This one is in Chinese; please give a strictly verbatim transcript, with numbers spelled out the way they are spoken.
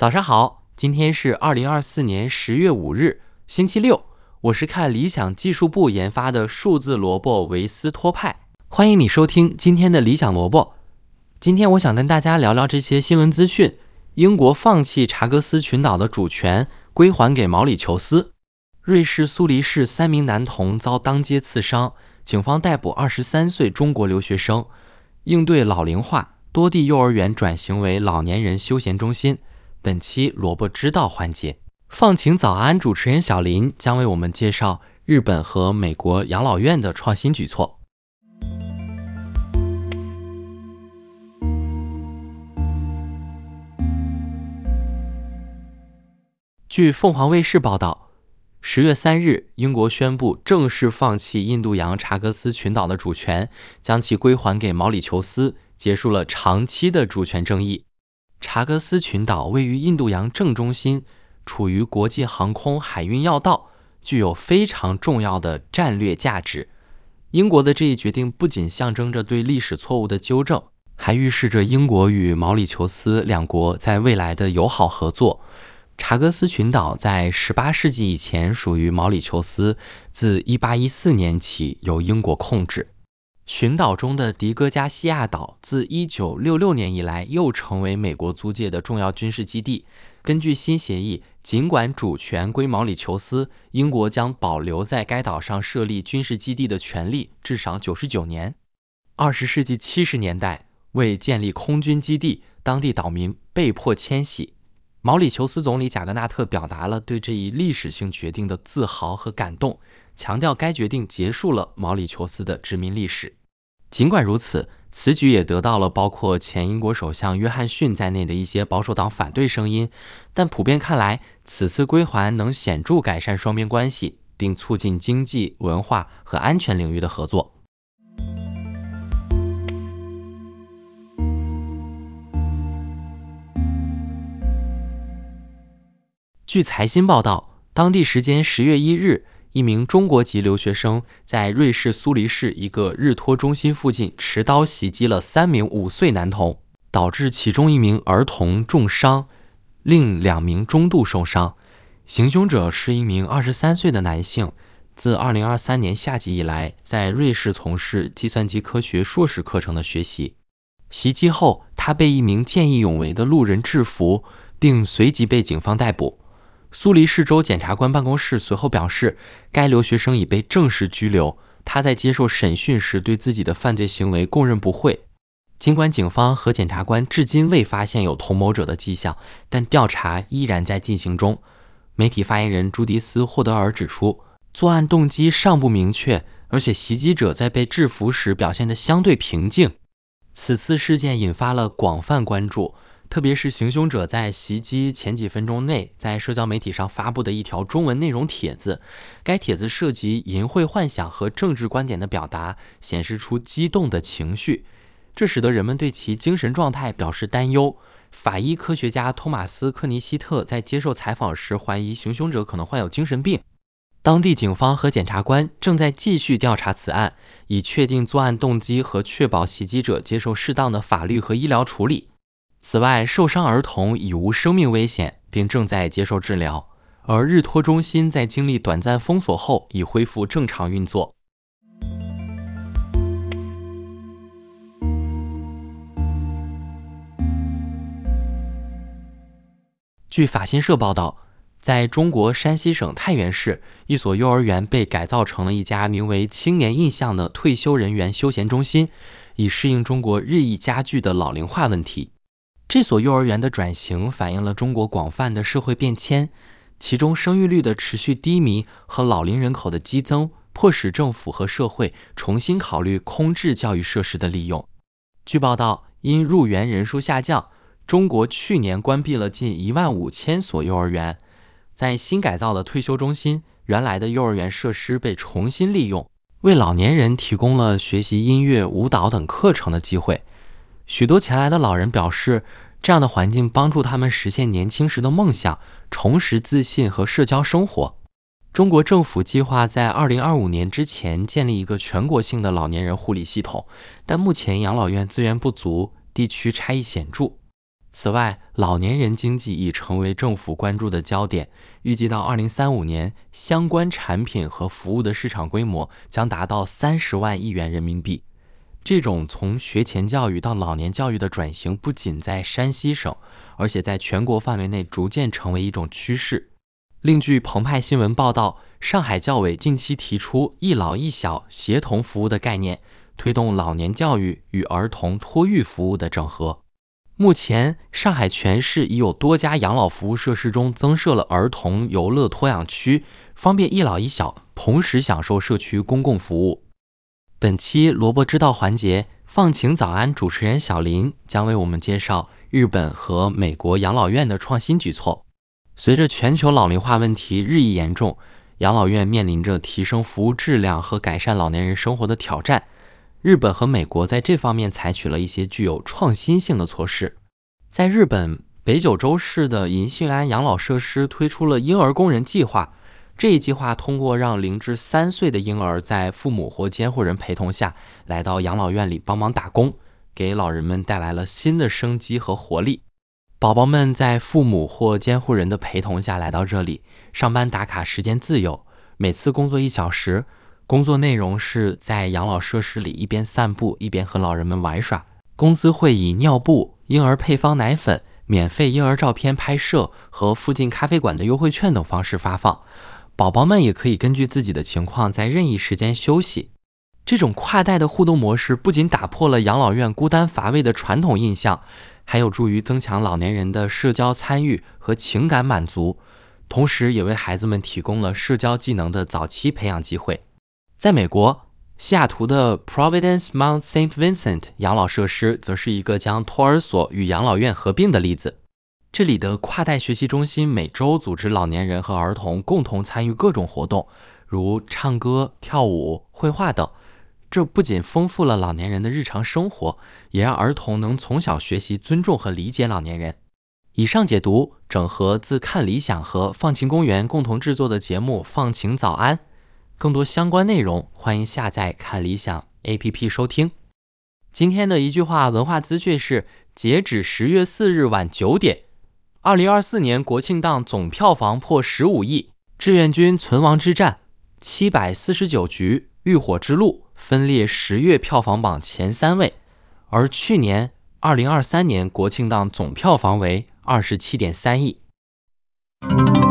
早上好，今天是二零二四年十月五日，星期六。我是看理想技术部研发的数字萝卜维斯托派，欢迎你收听今天的理想萝卜。今天我想跟大家聊聊这些新闻资讯。英国放弃查格斯群岛的主权，归还给毛里求斯。瑞士苏黎世三名男童遭当街刺伤，警方逮捕二十三岁中国留学生。应对老龄化，多地幼儿园转型为老年人休闲中心。本期萝卜知道环节，放晴早安主持人小林将为我们介绍日本和美国养老院的创新举措。据凤凰卫视报道，十月三日，英国宣布正式放弃印度洋查格斯群岛的主权，将其归还给毛里求斯，结束了长期的主权争议。查格斯群岛位于印度洋正中心，处于国际航空海运要道，具有非常重要的战略价值。英国的这一决定不仅象征着对历史错误的纠正，还预示着英国与毛里求斯两国在未来的友好合作。查格斯群岛在十八世纪以前属于毛里求斯，自一八一四年起由英国控制。群岛中的迪戈加西亚岛自一九六六年以来又成为美国租界的重要军事基地。根据新协议，尽管主权归毛里求斯，英国将保留在该岛上设立军事基地的权利，至少九十九年。二十世纪七十年代，为建立空军基地，当地岛民被迫迁徙。毛里求斯总理贾格纳特表达了对这一历史性决定的自豪和感动，强调该决定结束了毛里求斯的殖民历史。尽管如此，此举也得到了包括前英国首相约翰逊在内的一些保守党反对声音，但普遍看来，此次归还能显著改善双边关系，并促进经济、文化和安全领域的合作。据财新报道，当地时间十月一日，一名中国籍留学生在瑞士苏黎世一个日托中心附近持刀袭击了三名五岁男童，导致其中一名儿童重伤，另两名中度受伤。行凶者是一名二十三岁的男性，自二零二三年夏季以来，在瑞士从事计算机科学硕士课程的学习。袭击后，他被一名见义勇为的路人制服，并随即被警方逮捕。苏黎世州检察官办公室随后表示，该留学生已被正式拘留。他在接受审讯时对自己的犯罪行为供认不讳。尽管警方和检察官至今未发现有同谋者的迹象，但调查依然在进行中。媒体发言人朱迪斯·霍德尔指出，作案动机尚不明确，而且袭击者在被制服时表现得相对平静。此次事件引发了广泛关注，特别是行凶者在袭击前几分钟内在社交媒体上发布的一条中文内容帖子，该帖子涉及淫秽幻想和政治观点的表达，显示出激动的情绪，这使得人们对其精神状态表示担忧。法医科学家托马斯·克尼希特在接受采访时怀疑行凶者可能患有精神病。当地警方和检察官正在继续调查此案，以确定作案动机和确保袭击者接受适当的法律和医疗处理。此外，受伤儿童已无生命危险，并正在接受治疗，而日托中心在经历短暂封锁后已恢复正常运作。据法新社报道，在中国山西省太原市，一所幼儿园被改造成了一家名为青年印象的退休人员休闲中心，以适应中国日益加剧的老龄化问题。这所幼儿园的转型反映了中国广泛的社会变迁，其中生育率的持续低迷和老龄人口的激增，迫使政府和社会重新考虑空置教育设施的利用。据报道，因入园人数下降，中国去年关闭了近一万五千所幼儿园。在新改造的退休中心，原来的幼儿园设施被重新利用，为老年人提供了学习音乐、舞蹈等课程的机会。许多前来的老人表示，这样的环境帮助他们实现年轻时的梦想，重拾自信和社交生活。中国政府计划在二零二五年之前建立一个全国性的老年人护理系统，但目前养老院资源不足，地区差异显著。 此外，老年人经济已成为政府关注的焦点，预计到二零三五年，相关产品和服务的市场规模将达到三十万亿元人民币。这种从学前教育到老年教育的转型，不仅在山西省，而且在全国范围内逐渐成为一种趋势。另据澎湃新闻报道，上海教委近期提出一老一小协同服务的概念，推动老年教育与儿童托育服务的整合。目前，上海全市已有多家养老服务设施中增设了儿童游乐托养区，方便一老一小同时享受社区公共服务。本期萝卜知道环节，放晴早安主持人小林将为我们介绍日本和美国养老院的创新举措。随着全球老龄化问题日益严重，养老院面临着提升服务质量和改善老年人生活的挑战。日本和美国在这方面采取了一些具有创新性的措施。在日本，北九州市的银杏安养老设施推出了婴儿工人计划。这一计划通过让零至三岁的婴儿在父母或监护人陪同下来到养老院里帮忙打工，给老人们带来了新的生机和活力。宝宝们在父母或监护人的陪同下来到这里，上班打卡时间自由，每次工作一小时。工作内容是在养老设施里一边散步一边和老人们玩耍，工资会以尿布、婴儿配方奶粉、免费婴儿照片拍摄和附近咖啡馆的优惠券等方式发放。宝宝们也可以根据自己的情况在任意时间休息。这种跨代的互动模式不仅打破了养老院孤单乏味的传统印象，还有助于增强老年人的社交参与和情感满足，同时也为孩子们提供了社交技能的早期培养机会。在美国，西雅图的 Providence Mount Saint Vincent 养老设施则是一个将托儿所与养老院合并的例子。这里的跨代学习中心每周组织老年人和儿童共同参与各种活动，如唱歌、跳舞、绘画等。这不仅丰富了老年人的日常生活，也让儿童能从小学习尊重和理解老年人。以上解读整合自看理想和放晴公园共同制作的节目《放晴早安》。更多相关内容，欢迎下载看理想 A P P 收听。今天的一句话文化资讯是：截止十月四日晚九点，二零二四年国庆档总票房破十五亿，志愿军存亡之战、七百四十九局、浴火之路分列十月票房榜前三位，而去年二零二三年国庆档总票房为二十七点三亿。